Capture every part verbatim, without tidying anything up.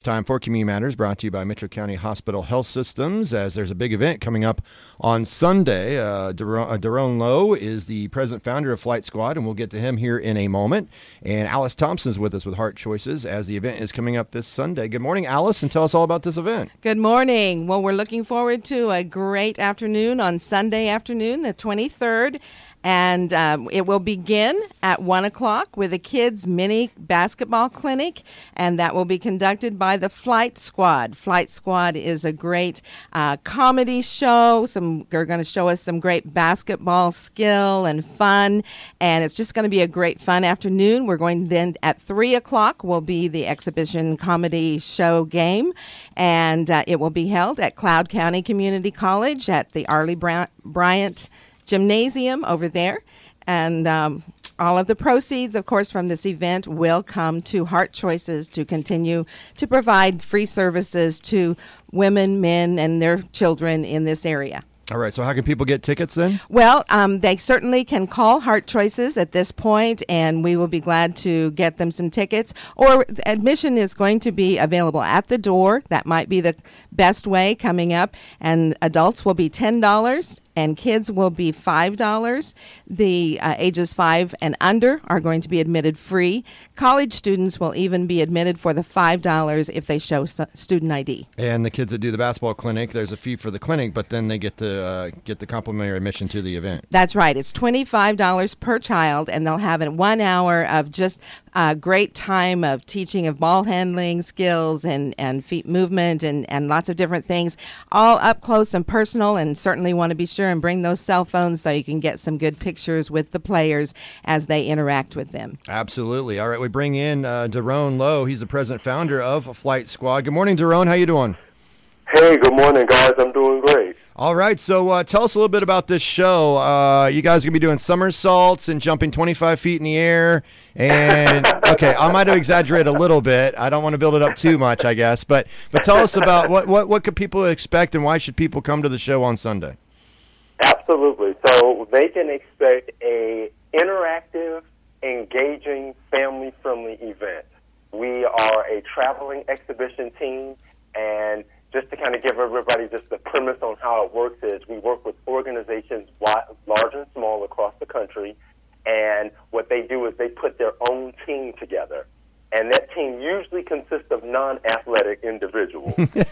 time for Community Matters, brought to you by Mitchell County Hospital Health Systems, as there's a big event coming up on Sunday. Uh, Daron, uh, Daron Lowe is the president founder of Flight Squad, and we'll get to him here in a moment. And Alice Thompson is with us with Heart Choices as the event is coming up this Sunday. Good morning, Alice, and tell us all about this event. Good morning. Well, we're looking forward to a great afternoon on Sunday afternoon, the twenty-third. And um, it will begin at one o'clock with a kids' mini basketball clinic, and that will be conducted by the Flight Squad. Flight Squad is a great uh, comedy show. Some They're going to show us some great basketball skill and fun, and it's just going to be a great fun afternoon. We're going then at three o'clock will be the exhibition comedy show game, and uh, it will be held at Cloud County Community College at the Arlie Bryant Gymnasium over there, and um, all of the proceeds, of course, from this event will come to Heart Choices to continue to provide free services to women, men, and their children in this area. All right, so how can people get tickets then? Well, um, they certainly can call Heart Choices at this point, and we will be glad to get them some tickets. Or admission is going to be available at the door. That might be the best way coming up. And adults will be ten dollars, and kids will be five dollars. The uh, ages five and under are going to be admitted free. College students will even be admitted for the five dollars if they show su- student I D. And the kids that do the basketball clinic, there's a fee for the clinic, but then they get to uh, get the complimentary admission to the event. That's right. It's twenty-five dollars per child, and they'll have one hour of just a great time of teaching of ball handling skills and, and feet movement and, and lots of different things, all up close and personal, and certainly want to be sure and bring those cell phones so you can get some good pictures with the players as they interact with them. Absolutely. All right, we bring in uh, Daron Lowe. He's the president founder of Flight Squad. Good morning, Daron. How you doing? Hey, good morning, guys. I'm doing great. All right, so uh, tell us a little bit about this show. Uh, you guys are going to be doing somersaults and jumping twenty-five feet in the air. And, okay, I might have exaggerated a little bit. I don't want to build it up too much, I guess. But but tell us about what, what, what could people expect, and why should people come to the show on Sunday? Absolutely. So they can expect a interactive, engaging, family-friendly event. We are a traveling exhibition team, and just to kind of give everybody just the premise on how it works is we work with organizations large and small across the country, and what they do is they put their own team together. And that team usually consists of non-athletic individuals.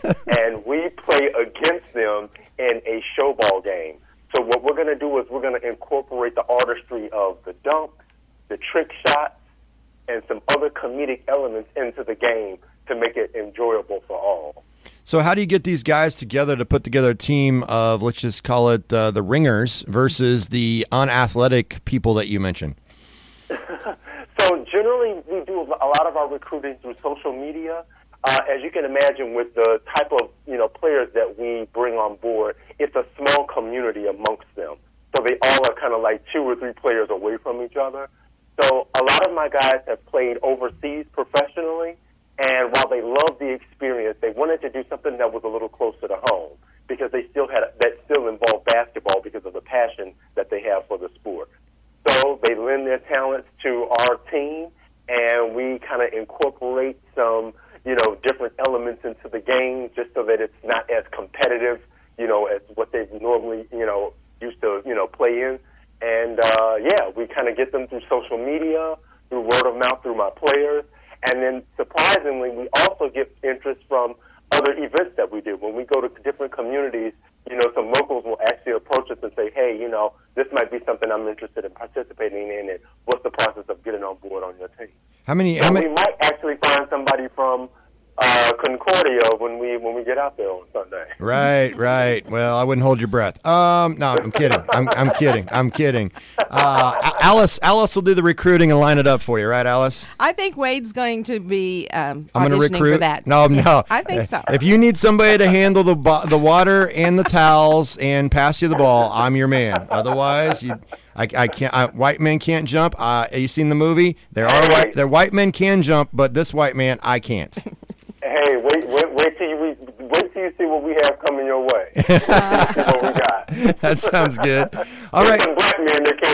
And we play against them in a showball game. So what we're going to do is we're going to incorporate the artistry of the dunks, the trick shots, and some other comedic elements into the game to make it enjoyable for all. So how do you get these guys together to put together a team of, let's just call it uh, the ringers versus the unathletic people that you mentioned? So generally we do a lot of our recruiting through social media. Uh, as you can imagine, with the type of you know players that we bring on board, it's a small community amongst them. So they all are kind of like two or three players away from each other. So a lot of my guys have played overseas professionally, and while they loved the experience, they wanted to do something that was a little closer to home because they still had that still involved basketball because of the passion that they have for the sport. So they lend their talents to our team, and we kind of incorporate some, you know, different elements into the game just so that it's not as competitive, you know, as what they've normally, you know, used to, you know, play in. And, uh, yeah, we kind of get them through social media, through word of mouth, through my players. And then, surprisingly, we also get interest from other events that we do. When we go to different communities, you know, some locals will actually approach us and say, hey, you know, this might be something I'm interested in participating in, and what's the process of getting on board on your team? How many? So how many? we might actually find somebody from uh, Concordia when we when we get out there on Sunday. Right, right. Well, I wouldn't hold your breath. Um, no, I'm kidding. I'm I'm kidding. I'm kidding. Uh, Alice, Alice will do the recruiting and line it up for you, right, Alice? I think Wade's going to be um, I'm going to recruit for that. No, no. I think so. If you need somebody to handle the bo- the water and the towels and pass you the ball, I'm your man. Otherwise, you. I, I can't. I, white men can't jump. Uh, have you seen the movie? There are white. There white men can jump, but this white man, I can't. Hey, wait, wait, wait till you wait till you see what we have coming your way. See what we got. That sounds good. All There's right. some black men that can't jump too,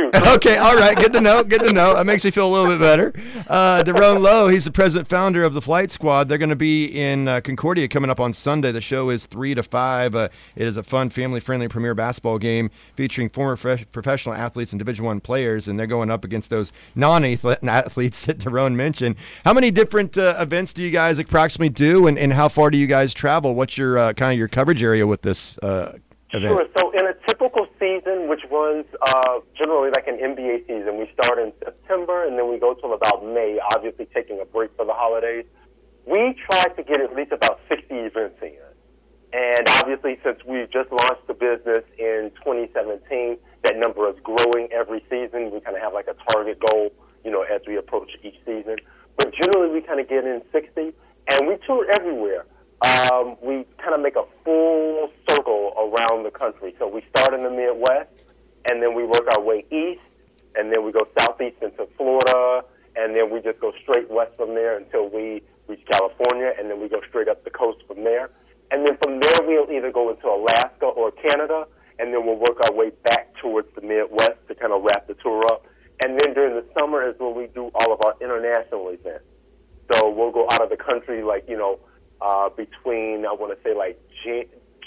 Okay, all right. Good to know. Good to know. That makes me feel a little bit better. Uh, Daron Lowe, he's the president founder of the Flight Squad. They're going to be in uh, Concordia coming up on Sunday. The show is three to five. Uh, it is a fun, family-friendly premier basketball game featuring former f- professional athletes and Division One players, and they're going up against those non-athletes that Daron mentioned. How many different uh, events do you guys approximately do, and, and how far do you guys travel? What's your uh, kind of your coverage area with this uh, event? Sure. So in a typical season, which runs uh, generally like an N B A season, we start in September and then we go till about May, obviously taking a break for the holidays. We try to get at least about sixty events in. And obviously, since we've just launched the business in twenty seventeen, that number is growing every season. We kind of have like a target goal, you know, as we approach each season. But generally, we kind of get in sixty, and we tour everywhere. Um, we kind of make a full circle around the country. So we start in the Midwest, and then we work our way east, and then we go southeast into Florida, and then we just go straight west from there until we reach California, and then we go straight up the coast from there. And then from there, we'll either go into Alaska or Canada, and then we'll work our way back towards the Midwest to kind of wrap the tour up. And then during the summer is when we do all of our international events. So we'll go out of the country, like, you know, uh, between, I want to say, like J-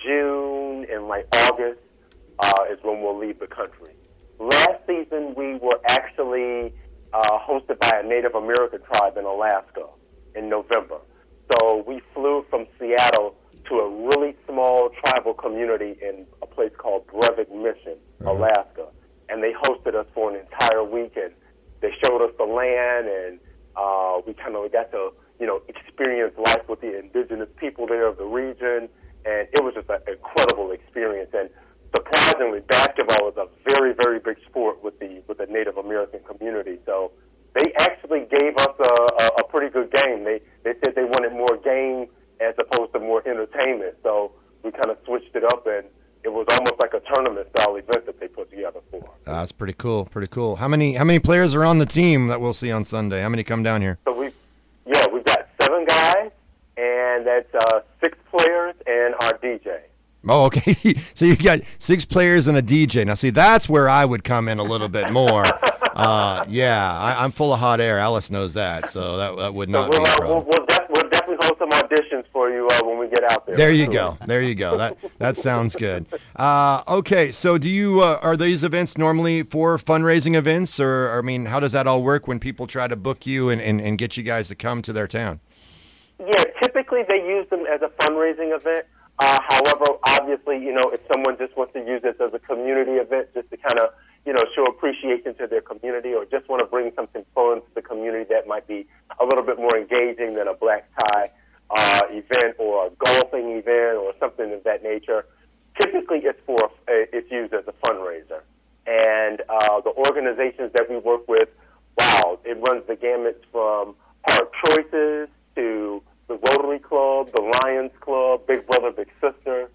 June and, like, August uh, is when we'll leave the country. Last season, we were actually uh, hosted by a Native American tribe in Alaska in November. So we flew from Seattle to a really small tribal community in a place called Breivik Mission, mm-hmm. Alaska. And they hosted us for an entire weekend. They showed us the land, and uh, we kind of got to, you know, experience life with the indigenous people there of the region. And it was just an incredible experience. And surprisingly, basketball is a very, very big sport with the with the Native American community. So they actually gave us a, a, a pretty good game. They they said they wanted more game as opposed to more entertainment. So we kind of switched it up, and it was almost like a tournament-style event that they put together for us. Uh, that's pretty cool, pretty cool. How many how many players are on the team that we'll see on Sunday? How many come down here? So we, yeah, we've got seven guys, and that's uh, six players and our D J. Oh, okay. So you got six players and a D J. Now, see, that's where I would come in a little bit more. Uh, yeah, I, I'm full of hot air. Alice knows that, so that, that would not so we'll, be a uh, problem. We'll, we'll, def- we'll definitely hold some auditions for you uh, when we get out there. There you go. There you go. That that sounds good. Uh, okay, so do you uh, are these events normally for fundraising events, or I mean, how does that all work when people try to book you and, and, and get you guys to come to their town? Yeah, typically they use them as a fundraising event. Uh, however, obviously, you know, if someone just wants to use this as a community event, just to kind of, you know, show appreciation to their community, or just want to bring something fun to the community that might be a little bit more engaging than a black tie uh, event or a golfing event or something of that nature, typically it's for uh, it's used as a fundraiser. And uh, the organizations that we work with, wow, it runs the gamut from Hard Choices to the Rotary Club, the Lions Club, Big Brother, Big Sister,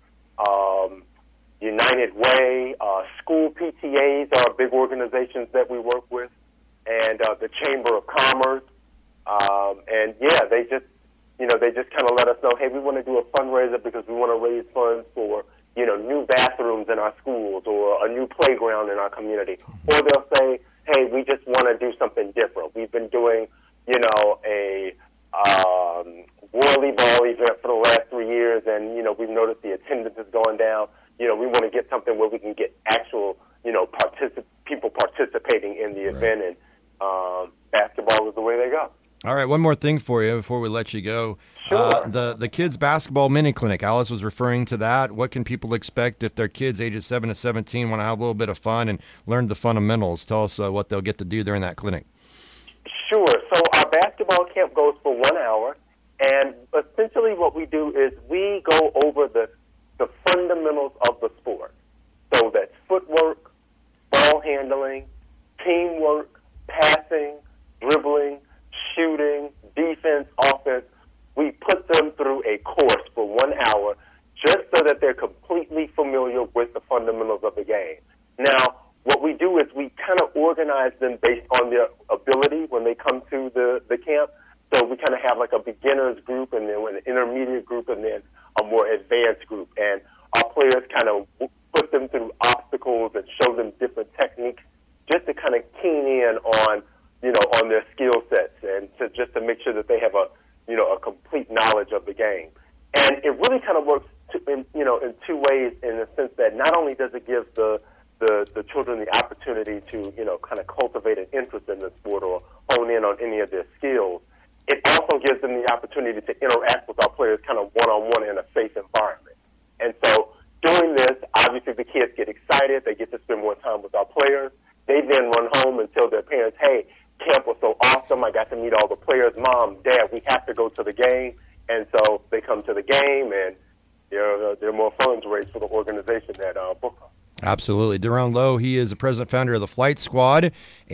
um, United Way, uh, school P T As are big organizations that we work with, and uh, the Chamber of Commerce. Um, and, yeah, they just, you know, they just kind of let us know, hey, we want to do a fundraiser because we want to raise funds for, you know, new bathrooms in our schools or a new playground in our community. Or they'll say, hey, we just want to do something different. We've been doing, you know, a um, volleyball event for the last three years, and, you know, we've noticed the attendance is going down. You know, we want to get something where we can get actual, you know, particip- people participating in the right. event, and um, basketball is the way they go. All right, one more thing for you before we let you go. Sure. Uh, the, the Kids Basketball Mini Clinic, Alice was referring to that. What can people expect if their kids ages seven to seventeen want to have a little bit of fun and learn the fundamentals? Tell us uh, what they'll get to do during that clinic. Sure. So our basketball camp goes for one hour, and essentially what we do is we go over the the fundamentals of the sport. So that's footwork, ball handling, teamwork, passing, dribbling, shooting, defense, offense. We put them through a course for one hour just so that they're completely familiar with the fundamentals of the game. Now, what we do is we kind of organize them based on their ability when they come to the, the camp. So we kind of have like a beginner's group, and then an intermediate group, and then a more advanced group. And our players kind of put them through obstacles and show them different techniques just to kind of keen in on, you know, on their skill sets and to just to make sure that they have a, you know, a complete knowledge of the game. And it really kind of works, to, in, you know, in two ways, in the sense that not only does it give the, the, the children the opportunity to, you know, kind of cultivate an interest in the sport or hone in on any of their skills, it also gives them the opportunity to interact with our players kind of one-on-one in a safe environment. And so doing this, obviously the kids get excited. They get to spend more time with our players. They then run home and tell their parents, hey, camp was so awesome. I got to meet all the players. Mom, Dad, we have to go to the game. And so they come to the game, and there are, there are more funds raised for the organization that uh, book them. Absolutely. Daron Lowe, he is the president founder of the Flight Squad,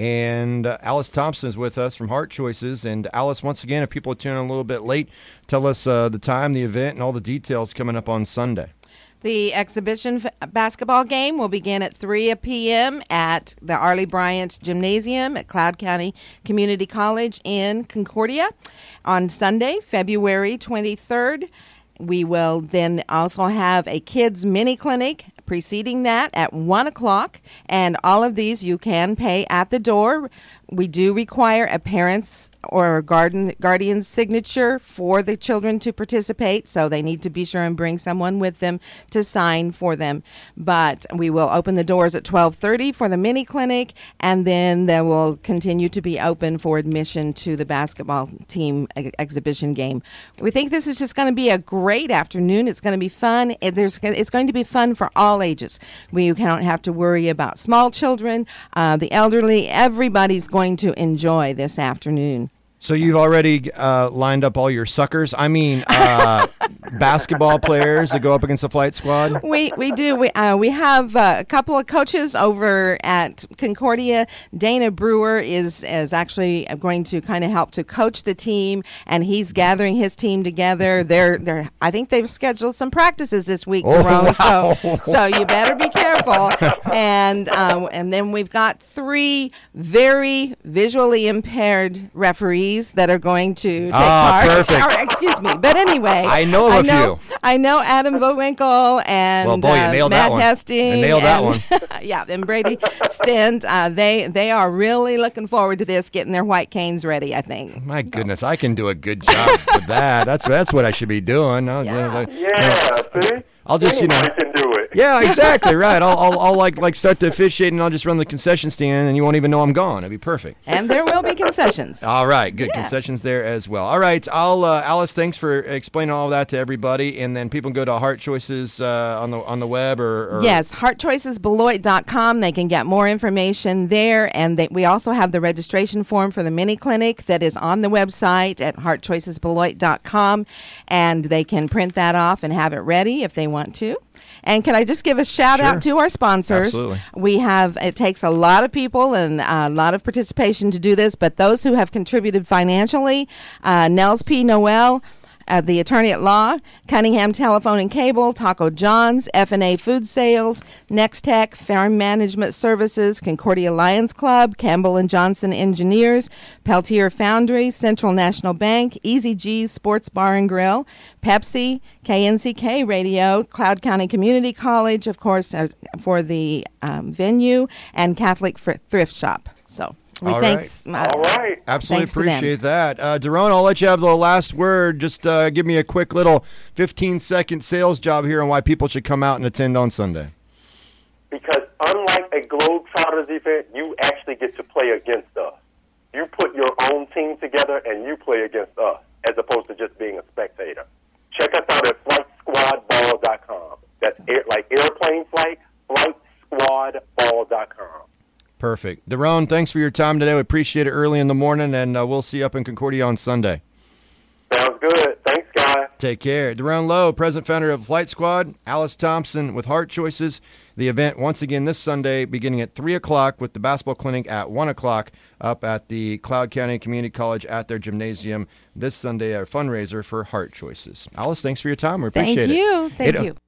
and uh, Alice Thompson is with us from Heart Choices. And Alice, once again, if people are tuning in a little bit late, tell us uh, the time, the event, and all the details coming up on Sunday. The exhibition f- basketball game will begin at three p.m. at the Arlie Bryant Gymnasium at Cloud County Community College in Concordia. On Sunday, February twenty-third, we will then also have a kids mini clinic preceding that at one o'clock, and all of these you can pay at the door. We do require a parent's or guardian, guardian's signature for the children to participate, so they need to be sure and bring someone with them to sign for them. But we will open the doors at twelve thirty for the mini clinic, and then they will continue to be open for admission to the basketball team ex- exhibition game. We think this is just going to be a great afternoon. It's going to be fun. It, there's, it's going to be fun for all ages. We don't have to worry about small children, uh, the elderly. Everybody's going to enjoy this afternoon. So you've already uh, lined up all your suckers? I mean, uh, basketball players that go up against the Flight Squad? We we do. We uh, we have uh, a couple of coaches over at Concordia. Dana Brewer is is actually going to kind of help to coach the team, and he's gathering his team together. They're they're. I think they've scheduled some practices this week, Oh, Jerome, wow. so so you better be careful. And um, and then we've got three very visually impaired referees that are going to take Ah, part. perfect. Or, excuse me, but anyway, I know of I a know, few. I know Adam Bowinkle and Well, boy, you uh, nailed that Matt one. Hesting. You nailed that and, yeah, and Brady Stent. Uh, they they are really looking forward to this, getting their white canes ready, I think. My goodness, I can do a good job with that. That's that's what I should be doing. I'll, Yeah. you know, Yeah, see? I'll just, you know. Anybody can do it. Yeah, exactly, right. I'll, I'll, I'll like like start to officiate, and I'll just run the concession stand, and you won't even know I'm gone. It'd be perfect. And there will be concessions. All right, good. Yes. Concessions there as well. All right, I'll uh, Alice, thanks for explaining all of that to everybody, and then people can go to Heart Choices uh, on the on the web or, or Yes, heart choices beloit dot com. They can get more information there, and they, we also have the registration form for the mini clinic that is on the website at heart choices beloit dot com, and they can print that off and have it ready if they want to. And can I just give a shout Sure. out to our sponsors? Absolutely. We have, it takes a lot of people and a lot of participation to do this, but those who have contributed financially, uh, Nels P. Noel, Uh, the attorney at law, Cunningham Telephone and Cable, Taco John's, F and A Food Sales, Nextech, Farm Management Services, Concordia Lions Club, Campbell and Johnson Engineers, Peltier Foundry, Central National Bank, Easy G's Sports Bar and Grill, Pepsi, K N C K Radio, Cloud County Community College, of course, uh, for the um, venue, and Catholic Fr- Thrift Shop. So. We All thanks, right. uh, All right. Absolutely Thanks to them. appreciate that. Uh, Daron, I'll let you have the last word. Just uh, give me a quick little fifteen-second sales job here on why people should come out and attend on Sunday. Because unlike a Globetrotters event, you actually get to play against us. You put your own team together and you play against us, as opposed to just being a spectator. Check us out at flight squad ball dot com. That's air, like airplane flight, flight squad ball dot com. Perfect. Daron, thanks for your time today. We appreciate it early in the morning, and uh, we'll see you up in Concordia on Sunday. Sounds good. Thanks, guys. Take care. Daron Lowe, president founder of Flight Squad, Alice Thompson with Heart Choices. The event, once again, this Sunday, beginning at three o'clock with the basketball clinic at one o'clock up at the Cloud County Community College at their gymnasium this Sunday, a fundraiser for Heart Choices. Alice, thanks for your time. We appreciate Thank it. you. Thank It- you.